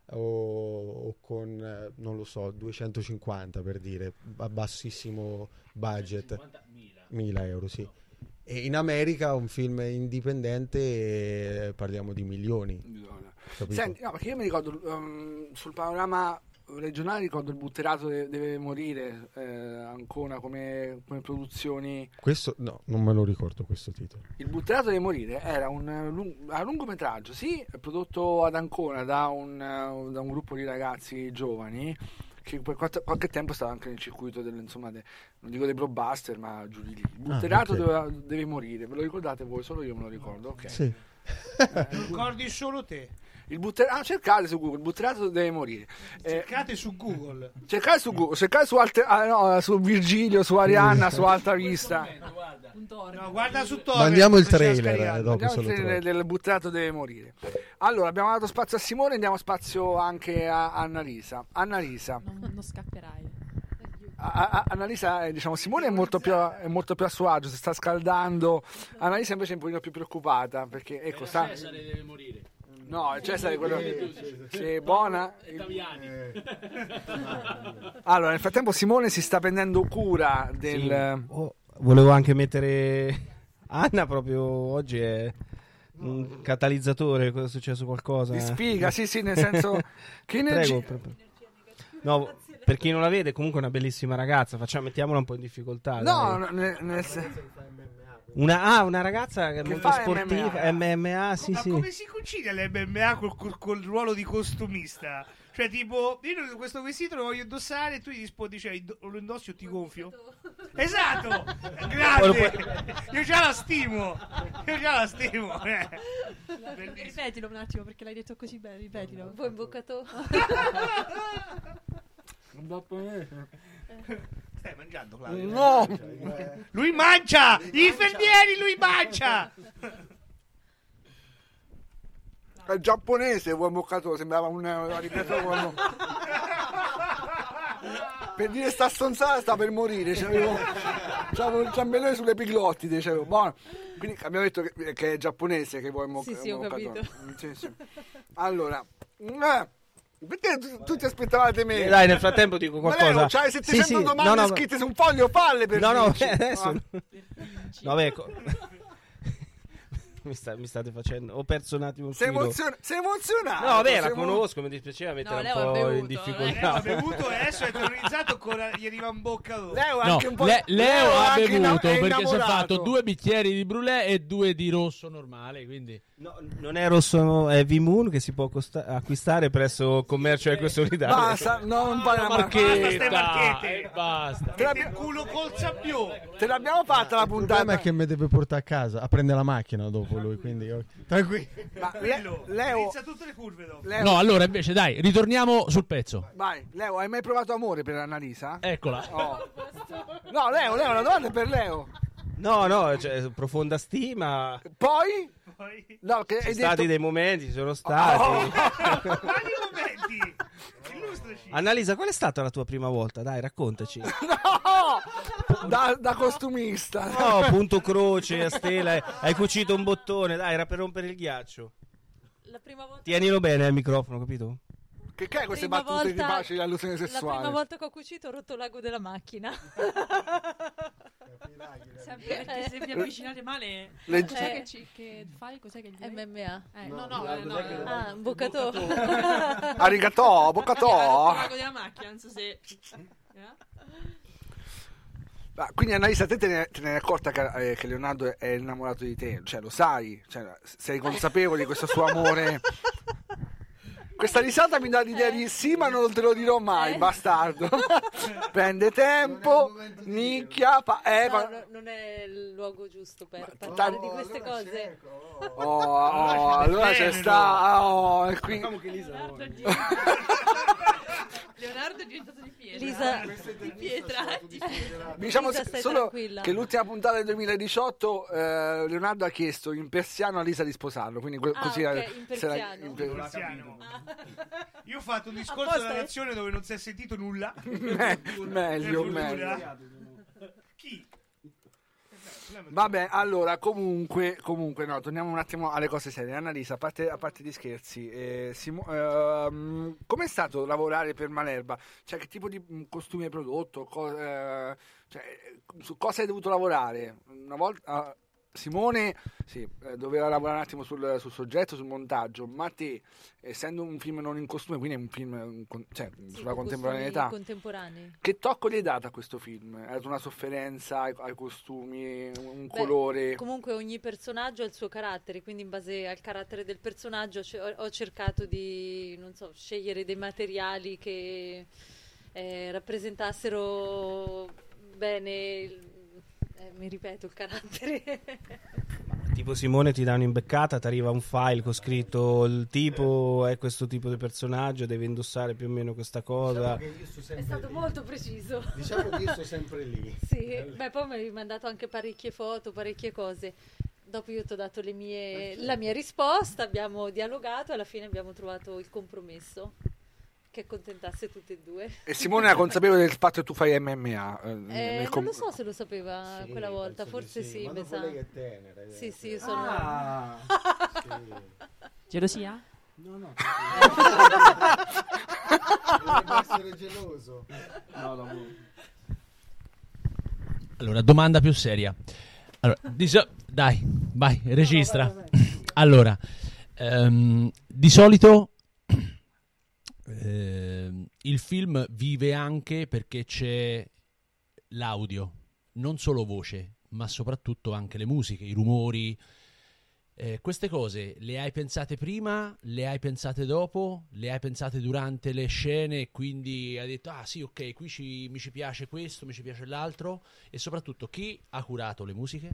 o, o con, eh, non lo so, duecentocinquanta, per dire, a bassissimo budget, mila euro, sì. E in America un film indipendente eh, parliamo di milioni. Capito? Senti, no, perché io mi ricordo um, sul panorama regionale, ricordo il Butterato de- deve morire, eh, Ancona come, come produzioni. Questo no, non me lo ricordo questo titolo. Il Butterato deve morire era un, eh, lung- a lungometraggio, sì, prodotto ad Ancona da un, eh, da un gruppo di ragazzi giovani che per qualche, qualche tempo stava anche nel circuito del, insomma, de- non dico dei blockbuster, ma giù di lì. Il Butterato ok. doveva- deve morire, ve lo ricordate voi? Solo io me lo ricordo, ok. Sì. Lo ricordi solo te. Il butterato, ah, cercate su Google, il Butterato deve morire. Eh, Cercate su Google. cercate su Google, cercate su, altre, ah, no, su Virgilio, su Arianna, su Alta Vista. No, guarda su Torre. Mandiamo il se ce la trailer, scaricate. eh, dopo. Andiamo se al lo trailer trovo. del Butterato deve morire. Allora, abbiamo dato spazio a Simone, andiamo spazio anche a Annalisa. Annalisa, Non, non scapperai. a- a- Annalisa, eh, diciamo, Simone è molto, più a, è molto più a suo agio, si sta scaldando. Annalisa invece è un pochino più preoccupata perché, ecco, sta... Cesare deve morire. No, Cesare quello sì, buona. Italiani. Allora, nel frattempo Simone si sta prendendo cura del... Oh, volevo anche mettere Anna proprio oggi è un catalizzatore. Cosa è successo? Qualcosa? Di spiga, sì, sì, nel senso che energia... Prego, proprio. No, per chi non la vede, comunque è una bellissima ragazza. Facciamo, mettiamola un po' in difficoltà. No, dai. no, nel, nel sen- Una, ah, una ragazza che è Che molto fa sportiva. M M A. M M A, sì, Ma sì. come si concilia l'M M A col, col- col ruolo di costumista? Cioè, tipo, io non- questo vestito lo voglio indossare e tu gli rispondi, cioè, indo- lo indossi o ti gonfio? Esatto! Grande! Io già la stimo! Io già la stimo! Eh. Bellissimo. Ripetilo un attimo perché l'hai detto così bene, ripetilo. Poi imboccato. Stai mangiando, Claudio? No! Lui mangia! I infermieri lui mangia! È giapponese, vuoi boccato, sembrava un una ripresa come- per dire sta stronzata sta per morire, c'avevo, c'avevo il ciambellone sulle piglottide, c'avevo, buono. Quindi abbiamo detto che, che è giapponese che vuoi mo- Sì, sì, ho moccatone. capito. Mm, sì, sì. Allora, eh, perché tu- tutti aspettavate me? Eh, Dai, nel frattempo dico qualcosa. Valero, c'hai settecento Sì, sì, domande no, no, scritte su un foglio, falle per No, no, dirci. adesso. Ah. No, beh, co- mi, sta- mi state facendo. Ho perso un attimo il Sei, filo. emozion- sei emozionato? No, vabbè, la sei emo- conosco, mi dispiaceva mettere No, un Leo ha po' bevuto, in Leo difficoltà. Ha bevuto e adesso è terrorizzato, ancora gli arriva un boccatore. Leo è No, anche un po'. Le- Leo ha anche inna- bevuto è perché si è innamorato. fatto due bicchieri di brulè e due di rosso normale, quindi No, non è rosso, è V-Moon che si può costa- acquistare presso Commercio Equo Solidale. Basta, no, non fare la marchetta, marchette. e basta. Te, Mette il l'abbi- culo col sabbione. te l'abbiamo fatta la Il problema puntata. è che mi deve portare a casa a prendere la macchina dopo lui, quindi oh, tranquillo. Ma Le- Quello, Leo, inizia tutte le curve dopo. Leo, No, allora invece dai, ritorniamo sul pezzo. vai, Leo, hai mai provato amore per Annalisa? Eccola. Oh. No, Leo, Leo, la domanda è per Leo. No, no, cioè, profonda stima. Poi? Poi... No, che Ci hai sono stati detto... dei momenti, ci sono stati. Oh. Quali momenti? Illustraci. Annalisa, qual è stata la tua prima volta? Dai, raccontaci. No! Da, da costumista. No, punto croce, a stella, hai cucito un bottone, dai, era per rompere il ghiaccio. La prima volta Tienilo bene al microfono, capito? Che che è queste prima battute di volta- pace e allusioni La prima sessuali? volta che ho cucito ho rotto l'ago della macchina. Sempre perché se vi avvicinate male. Le- Cos'è Eh. che, ci, che fai? Cos'è che gli M M A. Eh, no, no, eh, no, eh, Ah, un boccatore. Arigatò, Ha boccatò. rotto l'ago della macchina, non so se. Eh? Ma quindi Annalisa, te te ne, te ne eri accorta che, eh, che Leonardo è innamorato di te? Cioè, lo sai? Cioè, sei consapevole di questo suo amore? Questa risata mi dà l'idea di sì, ma non te lo dirò mai, Eh. bastardo. Prende tempo, nicchia, pa- eh, No, pa- no, non è il luogo giusto per Ma- parlare oh, di queste cose. Oh, oh, allora c'è sta... Oh, e qui... Leonardo è diventato- Leonardo è diventato di pietra. Lisa, Di pietra. di pietra. Diciamo Lisa, se- stai solo tranquilla. che l'ultima puntata del duemiladiciotto eh, Leonardo ha chiesto in persiano a Lisa di sposarlo, quindi que- Ah, così ok, eh, in se la- persiano. in per- Persiano. Io ho fatto un discorso Apposta, della eh? nazione dove non si è sentito nulla. Me- meglio, Per meglio. fortuna. Chi? Vabbè, allora comunque, comunque no, torniamo un attimo alle cose serie. Annalisa, a parte, a parte gli scherzi, eh, Simo- ehm, com'è stato lavorare per Malerba? Cioè, che tipo di mm, costume hai prodotto? Co- eh, cioè, su cosa hai dovuto lavorare? Una volta ah, Simone sì, eh, doveva lavorare un attimo sul, sul soggetto, sul montaggio, ma te, essendo un film non in costume, quindi è un film eh, con- cioè, Sì, sulla con contemporaneità. costumi contemporanei. Che tocco gli hai dato a questo film? Hai dato una sofferenza ai, ai costumi, un Beh, colore? Comunque ogni personaggio ha il suo carattere, quindi in base al carattere del personaggio ce- ho, ho cercato di, non so, scegliere dei materiali che eh, rappresentassero bene, il- eh, mi ripeto, il carattere. Tipo Simone ti dà un'imbeccata, ti arriva un file con scritto il tipo è questo tipo di personaggio, deve indossare più o meno questa cosa. È stato molto preciso. Diciamo che io sto sempre lì. Sì, beh, poi mi hai mandato anche parecchie foto, parecchie cose. Dopo io ti ho dato le mie, la mia risposta, abbiamo dialogato e alla fine abbiamo trovato il compromesso che accontentasse tutte e due. E Simone era consapevole del fatto che tu fai M M A? eh, Eh, nel non com- lo so se lo sapeva Sì, quella volta, penso forse di sì, Ma mi dopo sa. lei è tenera. eh. Sì, sì, io sono... Ah, Gelosia? No, no. Dovrebbe essere geloso. no, no. Allora, domanda più seria. Allora, di so- dai, vai, registra. Allora, ehm, di solito ehm, il film vive anche perché c'è l'audio, non solo voce, ma soprattutto anche le musiche, i rumori. Eh, queste cose le hai pensate prima, le hai pensate dopo, le hai pensate durante le scene e quindi hai detto ah sì ok qui ci, mi ci piace questo, mi ci piace l'altro, e soprattutto chi ha curato le musiche?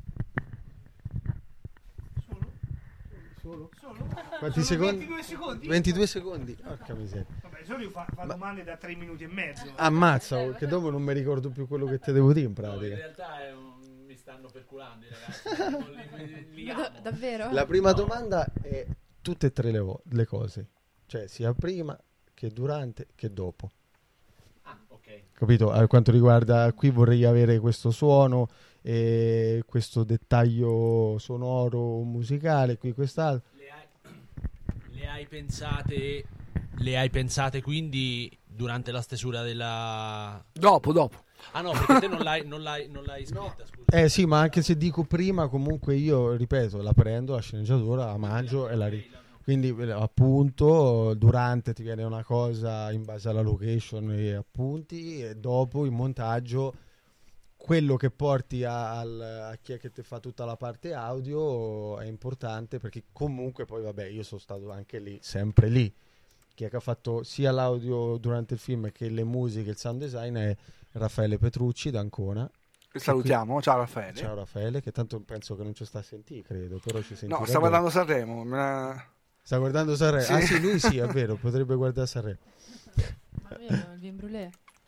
Solo? Quanti Sono secondi? ventidue secondi? ventidue secondi. Porca miseria. Vabbè, solo io fa, fa domande da tre minuti e mezzo. Ammazza, perché dopo non mi ricordo più quello che te devo dire in pratica. realtà mi stanno perculando i ragazzi. Ma da- davvero? La prima domanda è tutte e tre le, vo- le cose. Cioè sia prima che durante che dopo. Ah, ok. Capito? A quanto riguarda qui vorrei avere questo suono e questo dettaglio sonoro musicale, qui quest'altro. Le hai, le hai pensate le hai pensate quindi durante la stesura della Dopo, dopo. Ah no, perché te non l'hai, non l'hai, non l'hai scritta, scusa. Eh sì, ma anche se dico prima, comunque io, ripeto, la prendo, la sceneggiatura, la mangio e la ri... Quindi appunto durante ti viene una cosa in base alla location e appunti, e dopo in montaggio quello che porti a, al, a chi è che ti fa tutta la parte audio è importante, perché comunque poi vabbè, io sono stato anche lì, sempre lì. Chi è che ha fatto sia l'audio durante il film che le musiche, il sound design è Raffaele Petrucci da Ancona. Che salutiamo, ciao Raffaele. Ciao Raffaele, che tanto penso che non ci sta a sentire, credo, però ci sentirà. No, sta guardando Sanremo. Me la... Sta guardando Sanremo? Sì. Ah sì, lui sì, è vero, potrebbe guardare Sanremo. Ma vero, il vin brûlé.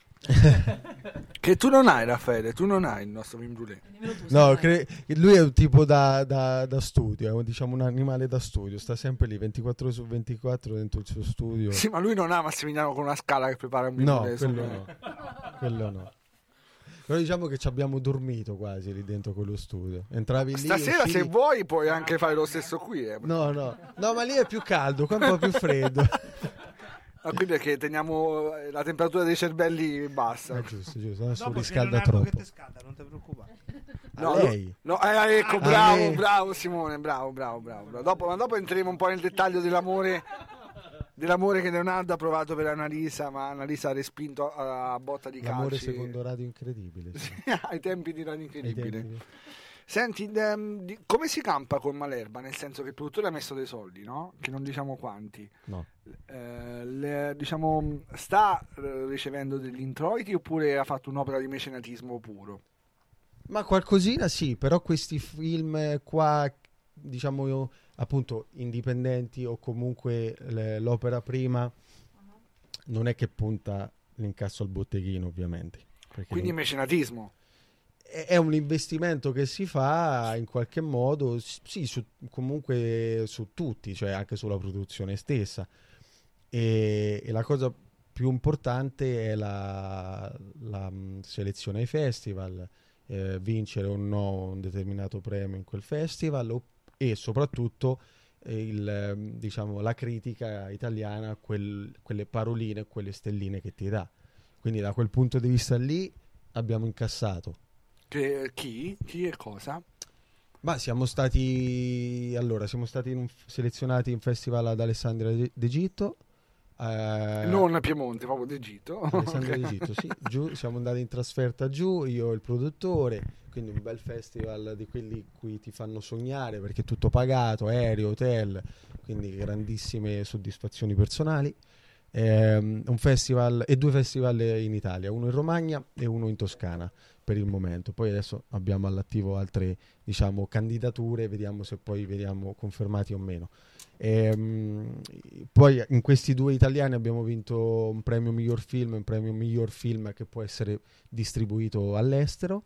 Che tu non hai, Raffaele, tu non hai il nostro vin brûlé. No, cre- lui è un tipo da, da, da studio, è un, diciamo un animale da studio, sta sempre lì ventiquattro ore su ventiquattro dentro il suo studio. Sì, ma lui non ha Massimiliano con una scala che prepara un vin No, brûlé. quello no. Quello no. Però diciamo che ci abbiamo dormito quasi lì dentro quello studio. Entravi lì. Stasera, uscivi... se vuoi, puoi anche fare lo stesso qui. Eh. No, no, no, ma lì è più caldo, qua è un po' più freddo. Ah, quindi è che teniamo la temperatura dei cervelli bassa. È giusto, giusto, adesso Dopo c'è riscalda Leonardo troppo. che te scalda, non ti preoccupare. No, A lei? no, eh, ecco, A bravo, me. bravo Simone, bravo, bravo, bravo. bravo. Dopo, ma dopo entreremo un po' nel dettaglio dell'amore, dell'amore che Leonardo ha provato per Annalisa, ma Annalisa ha respinto a botta di calci. L'amore secondo Radio Incredibile. Sì. Ai tempi di Radio Incredibile. Ai tempi. Senti, ehm, di- come si campa con Malerba? Nel senso che il produttore ha messo dei soldi, no? Che non diciamo quanti. No. Eh, le- diciamo, sta eh, ricevendo degli introiti oppure ha fatto un'opera di mecenatismo puro? Ma qualcosina sì, però questi film qua, diciamo io, appunto indipendenti o comunque le- l'opera prima, non è che punta l'incasso al botteghino, ovviamente. Perché Quindi non- mecenatismo. è è un investimento che si fa in qualche modo, s- sì, su- comunque su tutti, cioè anche sulla produzione stessa. E, e la cosa più importante è la, la, mh, selezione ai festival, eh, vincere o no un determinato premio in quel festival o- e soprattutto eh, il, ehm, diciamo, la critica italiana a quel- quelle paroline, quelle stelline che ti dà. Quindi da quel punto di vista lì abbiamo incassato. Che, chi? Chi e cosa? Ma siamo stati allora siamo stati in un f- selezionati in festival ad Alessandria d'E- d'Egitto. eh, Non Piemonte, proprio d'Egitto. Alessandria Ok. d'Egitto, sì, giù, siamo andati in trasferta giù, io e il produttore, quindi un bel festival di quelli cui ti fanno sognare perché è tutto pagato, aereo, hotel, quindi grandissime soddisfazioni personali. Ehm, un festival e due festival in Italia, uno in Romagna e uno in Toscana per il momento. Poi adesso abbiamo all'attivo altre, diciamo, candidature, vediamo se poi veniamo confermati o meno. Ehm, poi in questi due italiani abbiamo vinto un premio miglior film e un premio miglior film che può essere distribuito all'estero.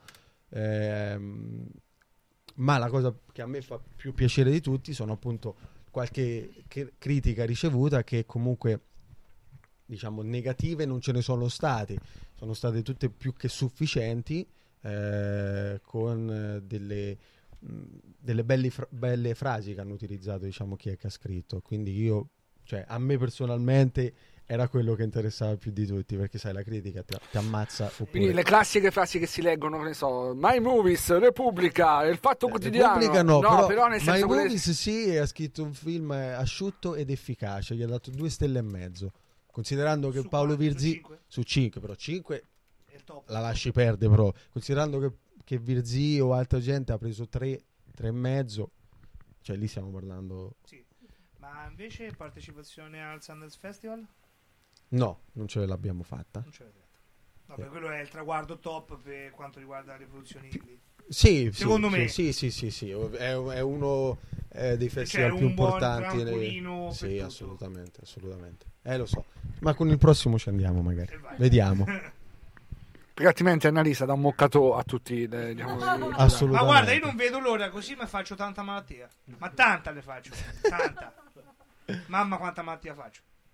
Ehm, ma la cosa che a me fa più piacere di tutti sono appunto qualche che- critica ricevuta che comunque, diciamo, negative non ce ne sono state, sono state tutte più che sufficienti, eh, con eh, delle, mh, delle belli fra- belle frasi che hanno utilizzato, diciamo, chi è che ha scritto. Quindi io, cioè, a me personalmente era quello che interessava più di tutti, perché sai, la critica ti, ti ammazza. Oppure... Quindi le classiche frasi che si leggono, che ne so, My Movies, Repubblica, Il Fatto Eh, Quotidiano. Repubblica no, però, però nel My senso quelle- Movies sì, ha scritto un film eh, asciutto ed efficace, gli ha dato due stelle e mezzo. Considerando che Su Paolo quanti? Su Virzi cinque? su cinque, però cinque È il top. la lasci perdere, però considerando che, che Virzi o altra gente ha preso tre, tre e mezzo, cioè lì stiamo parlando. Sì. Ma invece partecipazione al Sundance Festival? No, non ce l'abbiamo fatta. Non ce l'avete. Vabbè, quello è il traguardo top per quanto riguarda le produzioni indie. Sì, Secondo sì, me. sì, sì, sì, sì, è, è uno eh, dei Cioè, festival più un buon importanti. nei- trampolino per Sì, tutto. assolutamente, assolutamente. Eh, lo so. Ma con il prossimo ci andiamo magari. E vai. Vediamo. Perché altrimenti Annalisa dà un moccato a tutti. le- diciamo, i- Assolutamente. Ma guarda, io non vedo l'ora, così mi faccio tanta malattia. Ma tanta le faccio. Tanta. Mamma quanta malattia faccio.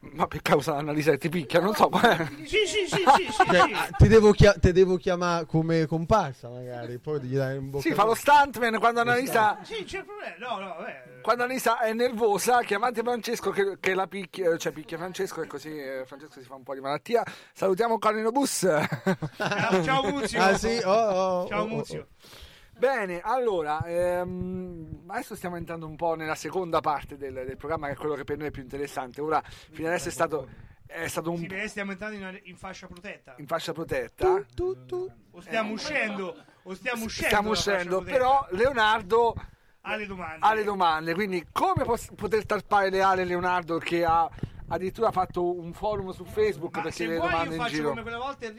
Ma per causa Annalisa ti picchia, non so. Sì, sì, sì, sì, sì, Cioè, sì. ti devo, chia- te devo chiamare come comparsa, magari. Poi gli dai un bocca. Sì, fa lo stuntman quando Annalisa. Sì, c'è il problema. No, no, vabbè. Quando Annalisa è nervosa, chiamate Francesco che, che la picchia, cioè picchia Francesco e così eh, Francesco si fa un po' di malattia. Salutiamo Colino Bus. Ciao, ciao Muzio. Ah, sì? Oh, oh, Ciao oh, Muzio. oh. Bene, allora, ehm, adesso stiamo entrando un po' nella seconda parte del, del programma, che è quello che per noi è più interessante. Ora, fino adesso è stato, è stato un Sì, perché stiamo entrando in, in fascia protetta. in fascia protetta. Tu, tu. O stiamo uscendo, o stiamo uscendo. Stiamo dalla fascia uscendo, protetta. però Leonardo ha le domande. ha le domande, quindi come pos- poter tarpare le ali Leonardo, che ha addirittura fatto un forum su Facebook Ma per se chiedere vuoi domande io in faccio giro. come quella volta